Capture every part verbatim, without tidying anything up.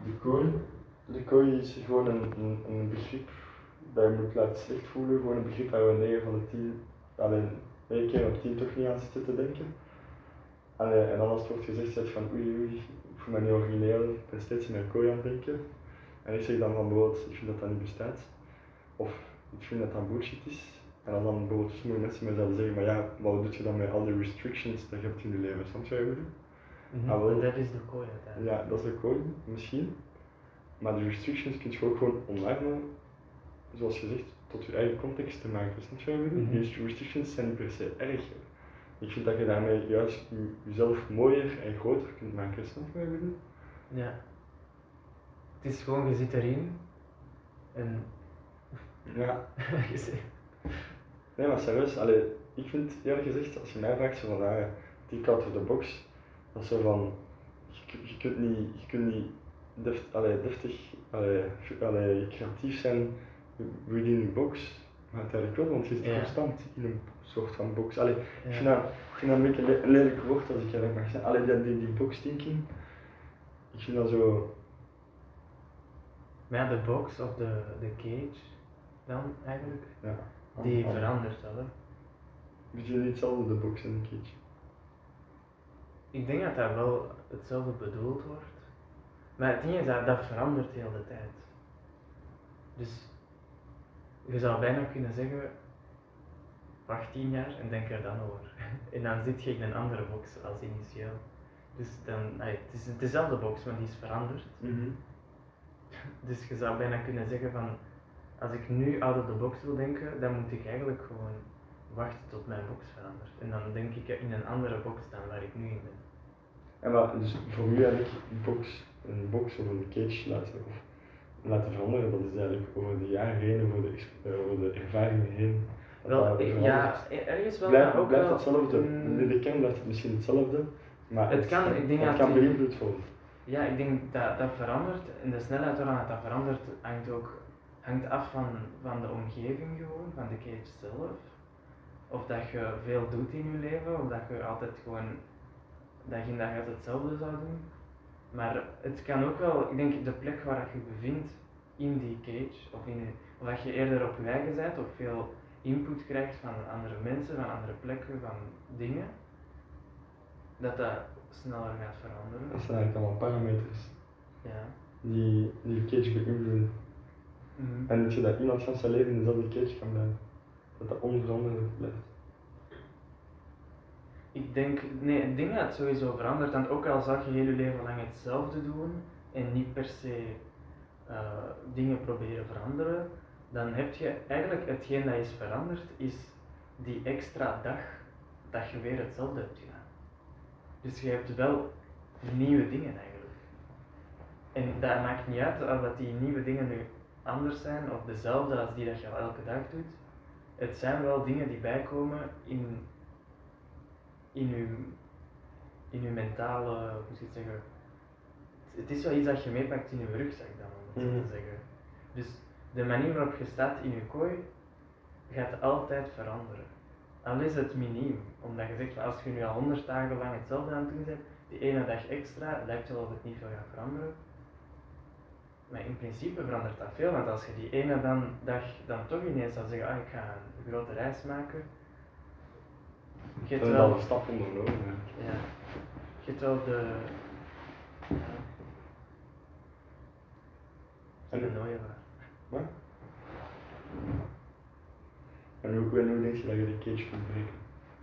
de kooi, de kooi is gewoon een, een, een begrip dat je moet laten slecht voelen, gewoon een begrip waar we negen van de tien, alleen negen keer op tien toch niet aan zitten te denken. Allee, en dan als het wordt gezegd zegt van oei oei, ik voel me niet origineel, ik ben steeds meer kooi aan het denken. En ik zeg dan van bijvoorbeeld, ik vind dat dat niet bestaat. Of ik vind dat dat bullshit is. En als dan bijvoorbeeld sommige mensen mij zouden zeggen, maar ja, wat doe je dan met al die restrictions dat je hebt in je leven, snap je wat ik bedoel? Mm-hmm. Ah, wel, dat is de kooi uiteindelijk. Ja, dat is de kooi, misschien. Maar de restrictions kun je ook gewoon omarmen, zoals gezegd, tot je eigen context te maken, snap je wat ik bedoel? Mm-hmm. Die restrictions zijn niet per se erg. Ik vind dat je daarmee juist jezelf mooier en groter kunt maken, snap je wat ik bedoel? Ja. Het is gewoon, je zit erin en... Ja. Nee, maar serieus, allee, ik vind eerlijk gezegd, als je mij vraagt zo van, ah, think out of the box, dat is zo van, je, je kunt niet, je kunt niet deft, allee, deftig, allee, allee, creatief zijn within the box, maar uiteindelijk wel, want je zit ja. constant in een soort van box. Allee, ja. ik, vind dat, ik vind dat een beetje een lelijk woord als ik dat mag zeggen, allee, die, die, die box thinking, ik vind dat zo... Maar ja, de box of de, de cage dan eigenlijk, ja, die al, verandert wel, hè. Weet je niet hetzelfde, de box en de cage? Ik denk dat dat wel hetzelfde bedoeld wordt, maar het ding is dat dat verandert de hele tijd. Dus je zou bijna kunnen zeggen, wacht tien jaar en denk er dan over. En dan zit je in een andere box als initieel. Dus dan, nee, het is dezelfde box, maar die is veranderd. Mm-hmm. Dus je zou bijna kunnen zeggen van, als ik nu out of the box wil denken, dan moet ik eigenlijk gewoon wachten tot mijn box verandert. En dan denk ik in een andere box dan waar ik nu in ben. En maar, dus voor u eigenlijk een box, een box of een cage laten, of laten veranderen, dat is eigenlijk over de jaren heen, over de, over de ervaringen heen. Wel, ja, ergens wel, blijft, maar ook blijft wel... hetzelfde. Mm, In de kern blijft het misschien hetzelfde, maar het, het kan, ik denk het dat kan die, beïnvloed worden. Ja, ik denk dat dat verandert en de snelheid waaraan het dat verandert hangt ook hangt af van, van de omgeving gewoon, van de cage zelf. Of dat je veel doet in je leven, of dat je altijd gewoon dag in dag uit hetzelfde zou doen. Maar het kan ook wel, ik denk de plek waar je je bevindt in die cage, of, in, of dat je eerder op je eigen bent, of veel input krijgt van andere mensen, van andere plekken, van dingen, dat dat sneller gaat veranderen. Dat zijn eigenlijk allemaal parameters ja. die, die je cage beïnvloeden. Mm-hmm. En dat je dat iemand van zijn leven in dezelfde cage kan blijven. Dat dat onveranderlijk blijft. Ik denk, nee, ik denk dat het sowieso verandert, want ook al zou je heel je leven lang hetzelfde doen en niet per se uh, dingen proberen veranderen, dan heb je eigenlijk hetgeen dat is veranderd, is die extra dag dat je weer hetzelfde hebt gedaan. Dus je hebt wel nieuwe dingen eigenlijk. En dat maakt niet uit of dat die nieuwe dingen nu anders zijn of dezelfde als die dat je al elke dag doet. Het zijn wel dingen die bijkomen in in je, in je mentale, hoe moet je het zeggen, het is wel iets dat je meepakt in je rugzak dan, om het zo mm. te zeggen. Dus de manier waarop je staat in je kooi, gaat altijd veranderen. Al is het miniem, omdat je zegt, als je nu al honderd dagen lang hetzelfde aan het doen bent, die ene dag extra, lijkt wel of het niet veel gaat veranderen. Maar in principe verandert dat veel, want als je die ene dan, dag dan toch ineens zou zeggen, ah, ik ga een grote reis maken, je hebt wel een stap ondernomen. Ja. ja. Je hebt wel de... Ja. En de nooie waar. Wat? En hoe, en hoe denk je dat je de cage kunt breken?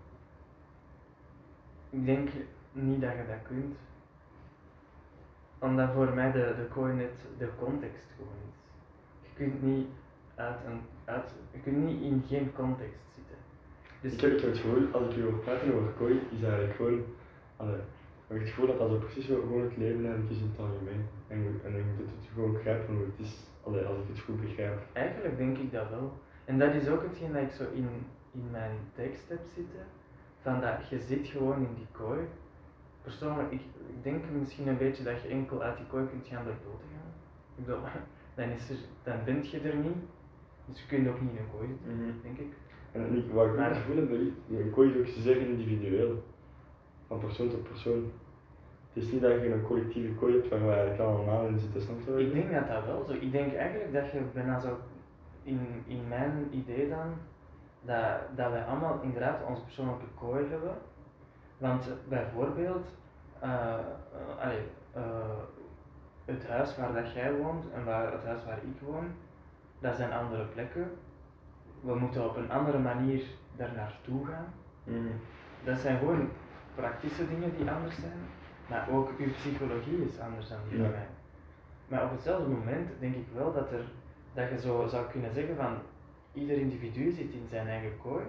Ik denk niet dat je dat kunt. Omdat voor mij de, de kooi net de context gewoon is. Je kunt niet uit een... Uit, je kunt niet in geen context zitten. Dus ik, heb, ik heb het gevoel, als ik hierover praat over kooi, is eigenlijk gewoon... Allee, ik heb het gevoel dat dat zo precies gewoon het leven eigenlijk is in het algemeen. En, en je moet het gewoon begrijpen hoe het is, allee, als ik het goed begrijp. Eigenlijk denk ik dat wel. En dat is ook hetgeen dat ik zo in, in mijn tekst heb zitten. Van dat je zit gewoon in die kooi. Persoonlijk, ik, ik denk misschien een beetje dat je enkel uit die kooi kunt gaan door dood te gaan. Ik bedoel, dan, is er, dan ben je er niet. Dus je kunt ook niet in een kooi zitten, mm-hmm. denk ik. En ik, wat ik maar, het gevoel heb, een kooi is ook zeer individueel. Van persoon tot persoon. Het Het is niet dat je een collectieve kooi hebt waar we eigenlijk allemaal in zitten, snap je? Ik denk dat dat wel zo. Ik denk eigenlijk dat je bijna zo, in, in mijn idee dan, dat, dat wij allemaal inderdaad onze persoonlijke kooi hebben. Want bijvoorbeeld, uh, uh, allee, uh, het huis waar dat jij woont en waar, het huis waar ik woon, dat zijn andere plekken. We moeten op een andere manier daar naartoe gaan. Mm. Dat zijn gewoon praktische dingen die anders zijn, maar ook uw psychologie is anders dan die van Ja. mij. Maar op hetzelfde moment denk ik wel dat, er, dat je zo zou kunnen zeggen van ieder individu zit in zijn eigen kooi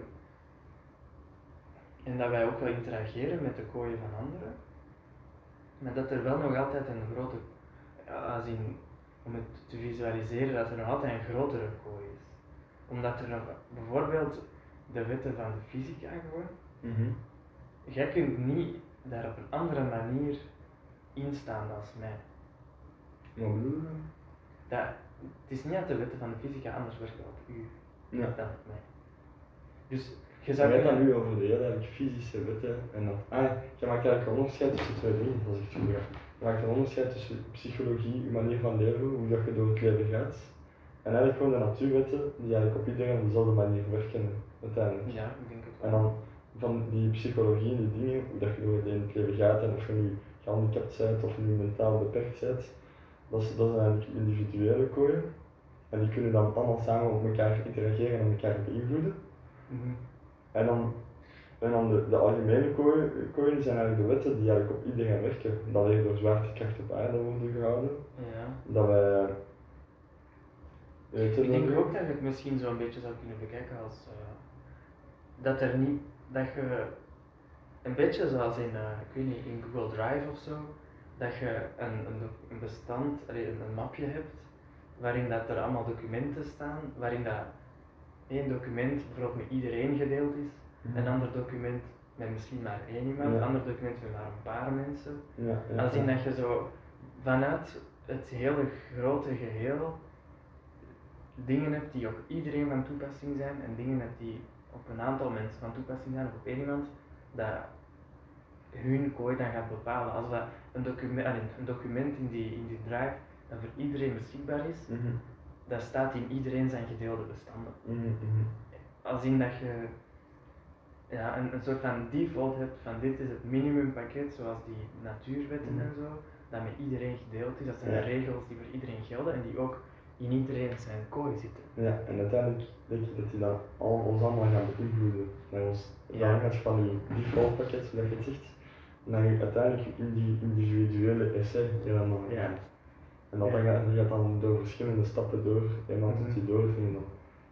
en dat wij ook wel interageren met de kooien van anderen, maar dat er wel nog altijd een grote, als in, om het te visualiseren, dat er nog altijd een grotere kooi is. Omdat er nog bijvoorbeeld de wetten van de fysica gewoon, Mm-hmm. jij kunt niet daar op een andere manier instaan als mij. Wat bedoel je? Dat, het is niet dat de wetten van de fysica anders werken op u Ja. dan op mij. Dus je Je zou hebt dan kunnen... nu over de hele eigenlijk fysische wetten en dat. Ah, je maakt eigenlijk een onderscheid tussen twee dingen, als ik het goed heb. Je maakt een onderscheid tussen psychologie, je manier van leven, hoe dat je door het leven gaat. En eigenlijk gewoon de natuurwetten die eigenlijk op iedereen op dezelfde manier werken uiteindelijk. Ja, ik denk het wel. En dan van die psychologie en die dingen, hoe dat je door het in het leven gaat en of je nu gehandicapt bent of nu mentaal beperkt bent, dat, is, dat zijn eigenlijk individuele kooien. En die kunnen dan allemaal samen op elkaar interageren en elkaar beïnvloeden. Mm-hmm. En dan, en dan de, de algemene kooien, kooien zijn eigenlijk de wetten die eigenlijk op iedereen werken. Dat er door zwaartekracht op aarde worden gehouden. Ja. Dat wij... Weet je Ik denk nog? ook dat je het misschien zo'n beetje zou kunnen bekijken als uh, dat er niet, dat je een beetje zoals in, uh, ik weet niet, in Google Drive of zo, dat je een, een, een bestand, allee, een, een mapje hebt waarin dat er allemaal documenten staan, waarin dat één document bijvoorbeeld met iedereen gedeeld is, Mhm. een ander document met misschien maar één iemand, Ja. een ander document met maar een paar mensen. Ja, ja, Als in ja. dat je zo vanuit het hele grote geheel dingen hebt die op iedereen van toepassing zijn en dingen hebt die op een aantal mensen van toepassing zijn of op één iemand, dat hun kooi dan gaat bepalen. Als dat een document, een document in die, in die drive dat voor iedereen beschikbaar is, Mhm. dat staat in iedereen zijn gedeelde bestanden. Mhm, mhm. Als in dat je ja, een, een soort van default hebt van dit is het minimumpakket zoals die natuurwetten Mhm. en zo, dat met iedereen gedeeld is. Dat zijn Ja. de regels die voor iedereen gelden en die ook in iedereen zijn kooi zitten. Ja, en uiteindelijk denk ik dat die dan al, ons allemaal gaan beïnvloeden. Naar ons Ja. afhankelijk van die default pakket, zoals je het zegt, naar je uiteindelijk in die individuele essay die dan nog Ja. gaat. En dat Ja. dan gaat, die gaat dan door verschillende stappen door, eenmaal tot die Mhm. doorvinden.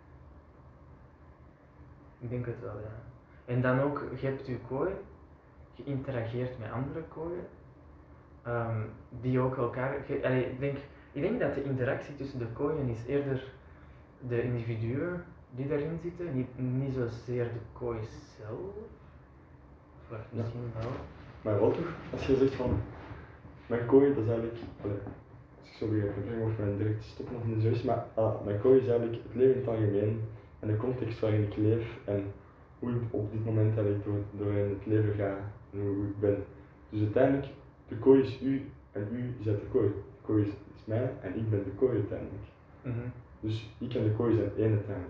Ik Ik denk het wel, ja. En dan ook, je hebt je kooi, je interageert met andere kooien, um, die ook elkaar... Je, allee, ik, denk, ik denk dat de interactie tussen de kooien is eerder de individuen die daarin zitten, niet, niet zozeer de kooi zelf. Of misschien wel. Maar wel toch, als je zegt van, mijn kooi dat is eigenlijk, allee, als ik zo weer kan brengen of mijn direct stop nog niet zo is, maar ah, mijn kooi is eigenlijk het leven in het algemeen en de context waarin ik leef en hoe ik op dit moment eigenlijk door, door in het leven ga en hoe ik ben. Dus uiteindelijk, de kooi is u en u zijt de kooi. De kooi is, is mij en ik ben de kooi uiteindelijk. Mm-hmm. Dus ik en de kooi zijn één uiteindelijk.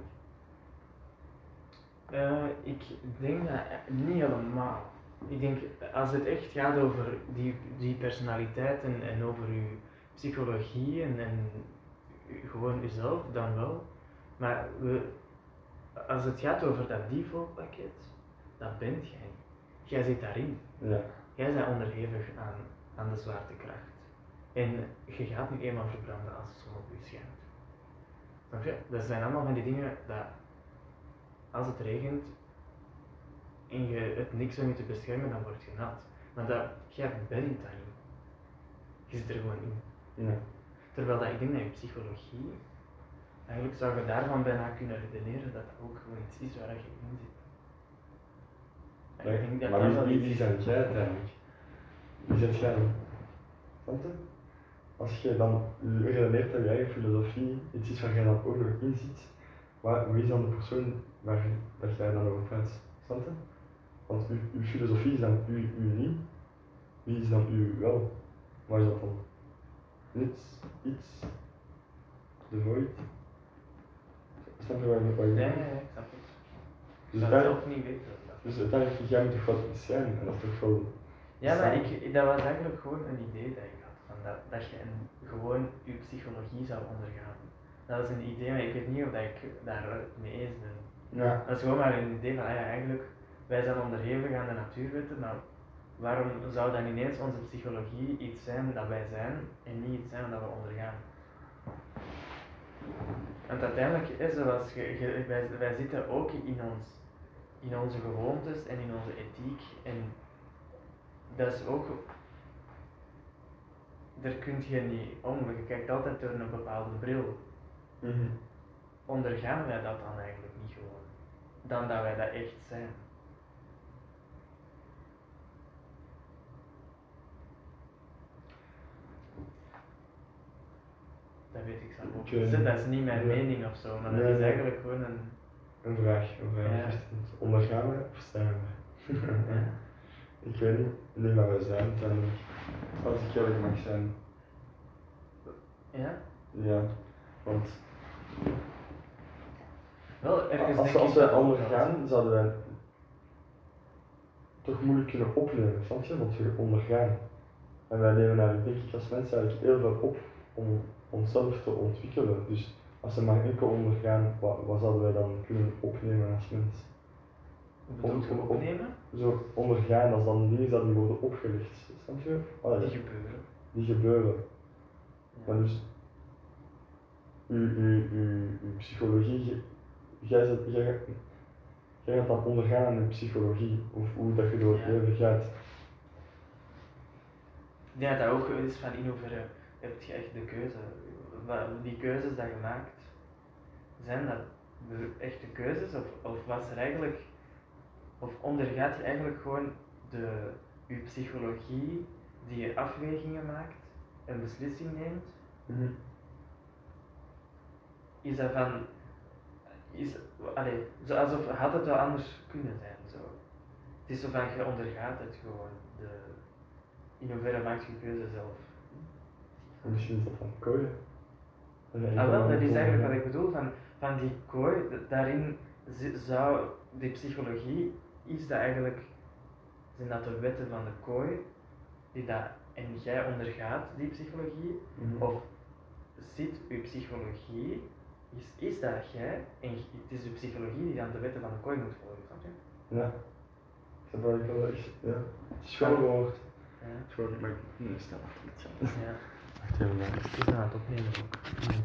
Uh, ik denk dat niet helemaal. Ik denk, als het echt gaat over die, die personaliteit en, en over uw psychologie en, en u- gewoon uzelf, dan wel. Maar we, als het gaat over dat default pakket, dat bent jij niet. Jij zit daarin. Ja. Jij bent onderhevig aan, aan de zwaartekracht. En je gaat nu eenmaal verbranden als de zon op je schijnt. Snap je? Dat zijn allemaal van die dingen dat als het regent en je het niks zou moeten beschermen, dan word je nat. Maar dat, jij bent daarin. Je zit er gewoon in. Ja. Terwijl dat ik denk dat je psychologie, eigenlijk zou je daarvan bijna kunnen redeneren dat dat ook gewoon iets is waar je in zit. En ik denk dat Maar dat wie, wel wie, iets wie is. zijn jij uiteindelijk? Wie zit jij dan? Snap je? Als je dan redeneert dat je eigen filosofie iets is waar jij dan ook nog in zit, waar, wie is dan de persoon waar dat jij dan over praat? Snap je? Want uw, uw filosofie is dan u, u niet, wie is dan u wel? Wat is dat dan? Niets, iets, de void. Snap je wat ik wat ik Ja, bedoel? ja, ja, ik snap het. Dus Ik zou het uiteindelijk, zelf niet weten. dus uiteindelijk, jij moet toch wel iets zijn en dat is toch wel... Ja, maar Samen. ik, dat was eigenlijk gewoon een idee dat ik had, van dat, dat je een, gewoon je psychologie zou ondergaan. Dat is een idee, maar ik weet niet of dat ik daar mee eens ben. Ja. Dat is gewoon maar een idee van, ah ja, eigenlijk, wij zijn onderhevig aan de natuurwetten, maar waarom zou dan ineens onze psychologie iets zijn dat wij zijn en niet iets zijn dat we ondergaan? Want uiteindelijk is zoals je, je, wij, wij zitten ook in, ons, in onze gewoontes en in onze ethiek en dat is ook, daar kun je niet om, je kijkt altijd door een bepaalde bril. Mm-hmm. Ondergaan wij dat dan eigenlijk niet gewoon, dan dat wij dat echt zijn? Dat weet ik zelf ook Ik, niet. eh, Dat is niet mijn ja. mening of zo, maar dat Nee, is nee. eigenlijk gewoon een... Een vraag, een vraag. Ja. Christens. Ondergaan we of zijn we? Ja. Ik weet niet, ik denk dat we zijn uiteindelijk. Als ik eerlijk mag zijn. Ja? Ja, want Wel, ergens als, denk als ik wij dat ook wel. ondergaan, zouden wij toch moeilijk kunnen opnemen, snap je? Want we ondergaan. En wij nemen eigenlijk, denk ik, als mensen eigenlijk heel veel op om onszelf te ontwikkelen. Dus als we maar enkel ondergaan, wat, wat zouden wij dan kunnen opnemen als mens? Hoe bedoel je Om- om- opnemen? Zo ondergaan, als dan dingen dat die worden opgelegd, snap je? Allee, Die gebeuren. die gebeuren. Ja. Maar dus, uw, uw, uw, uw psychologie, je- jij, zet- jij, jij gaat dan ondergaan aan je psychologie, of hoe dat je door het Ja. leven gaat. Ik denk dat dat ook is van in hoeverre heb je echt de keuze. Wat- Die keuzes die je maakt, zijn dat de echte keuzes of, of was er eigenlijk, of ondergaat je eigenlijk gewoon de, je psychologie die je afwegingen maakt, een beslissing neemt? Mhm. Is dat van, is, allee, zo alsof had het wel anders kunnen zijn zo. Het is zo van je ondergaat het gewoon, de, in hoeverre maakt je keuze zelf. En misschien is dat van kooien. Dat je Ah enkel wel, maar dat is moet eigenlijk wat ondergaan. ik bedoel, van, van die kooi, d- daarin zi- zou die psychologie, is dat eigenlijk, zijn dat de wetten van de kooi, die dat, en jij ondergaat die psychologie, Mhm. of zit je psychologie, is, is dat jij, en j- het is de psychologie die dan de wetten van de kooi moet volgen, snap je? Ja. Dat heb ik wel echt, ja. Het is gewoon gehoord. Ja. Het is gewoon, maar ik, nee, stel achter het zelf. Ja. Wacht even, man. Het is aan het opnemen ook.